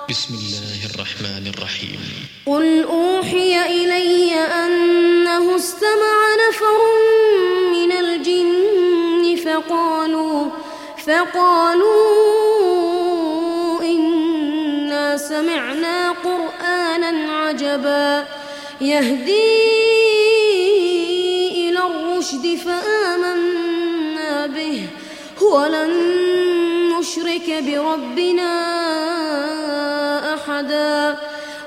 بسم الله الرحمن الرحيم. قل أوحي إلي أنه استمع نفر من الجن فقالوا إنا سمعنا قرآنا عجبا يهدي إلى الرشد فآمنا به ولن نشرك بربنا أحدا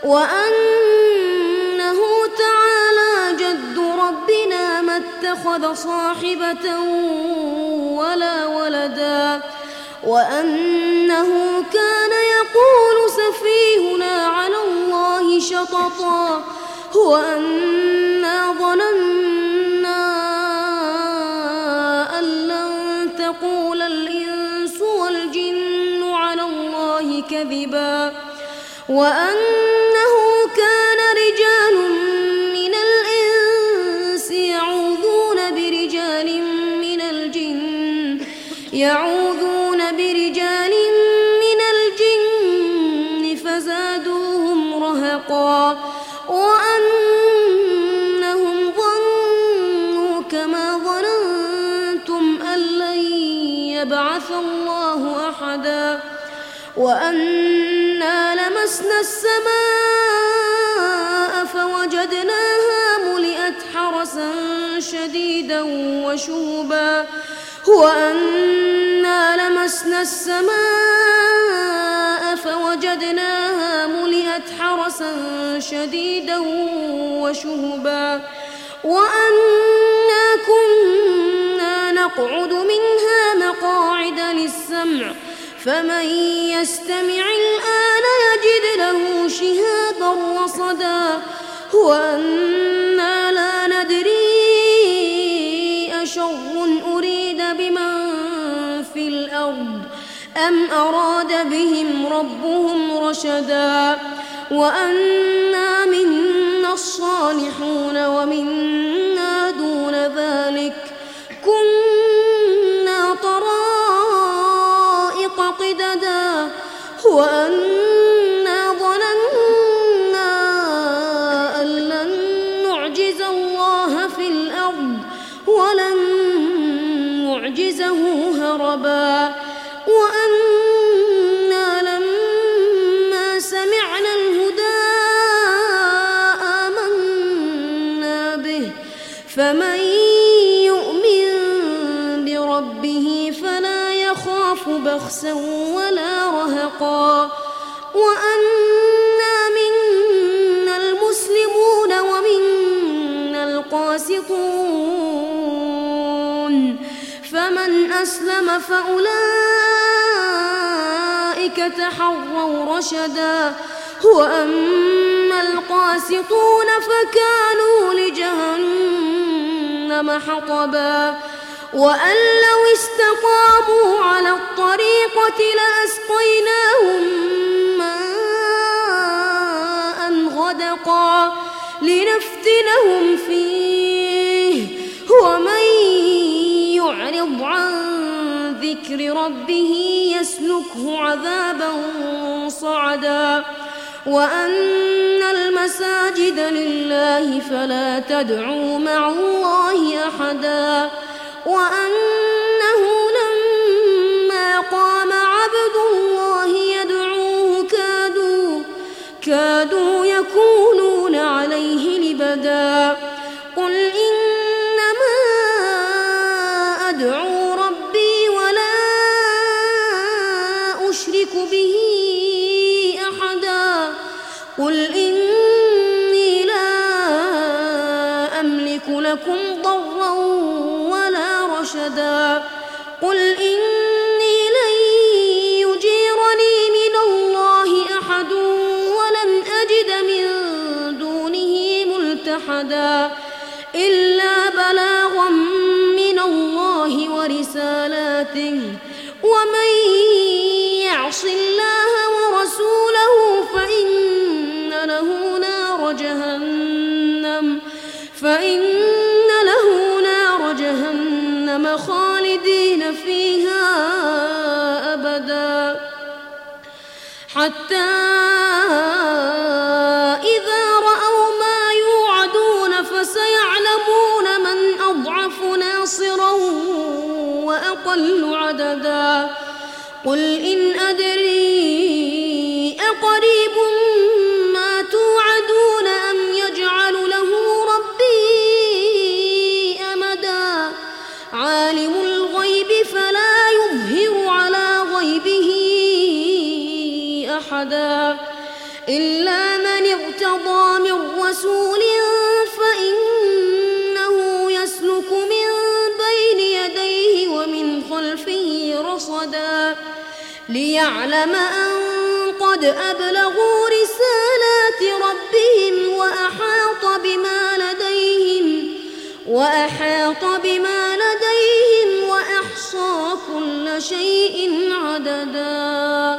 وأنه تعالى جد ربنا ما اتخذ صاحبة ولا ولدا وأنه كان يقول سفيهنا على الله شططا وأنا ظننا أن لن تقول الإنس والجن على الله كذبا وأنه كان رجال من الإنس يعوذون برجال من الجن فزادوهم رهقا وأنهم ظنوا كما ظننتم أن لن يبعث الله أحدا وأنا لمسنا السماء فوجدناها ملئت حرسا شديدا وشهبا وأنا لمسنا السماء فوجدناها ملئت حرسا شديدا وشهبا وأنا كنا نقعد منها مقاعد للسمع فمن يستمع الآن يجد له شهابا رصدا وأنا لا ندري أشر أريد بمن في الأرض أم أراد بهم ربهم رشدا وأنا منا الصالحون ومنا دون ذلك كنا طرائق قددا وأنا ظننا أن لن نعجز الله في الأرض ولن نعجزه هربا وأنا لما سمعنا الهدى آمنا به فمن يؤمن بربه فلا يخاف بخسا ولا رهقا وأنا منا المسلمون ومنا القاسطون فمن أسلم فأولئك تحروا رشدا وأما القاسطون فكانوا لجهنم حطبا وأن لو استقاموا على الطريقة لأسقيناهم ماء غدقا لنفتنهم فيه ومن يعرض عن ذكر ربه يسلكه عذابا صعدا وأن المساجد لله فلا تدعوا مع الله أحدا وأنه لما قام عبد الله يدعوه كادوا يكونون عليه لبدا قل إنما أدعو ربي ولا أشرك به أحدا قل إني لا أملك لكم ضرا ولا رشدا قل إني لن يجيرني من الله أحد ولن أجد من دونه ملتحدا إلا بلاغا من الله ورسالاته ومن يعص الله ورسوله فإن له نار جهنم خالدين فيها أبدا حتى أحدا إلا من ارتضى من رسول فإنه يسلك من بين يديه ومن خلفه رصدا ليعلم أن قد أبلغوا رسالات ربهم وأحاط بما لديهم وأحصى كل شيء عددا.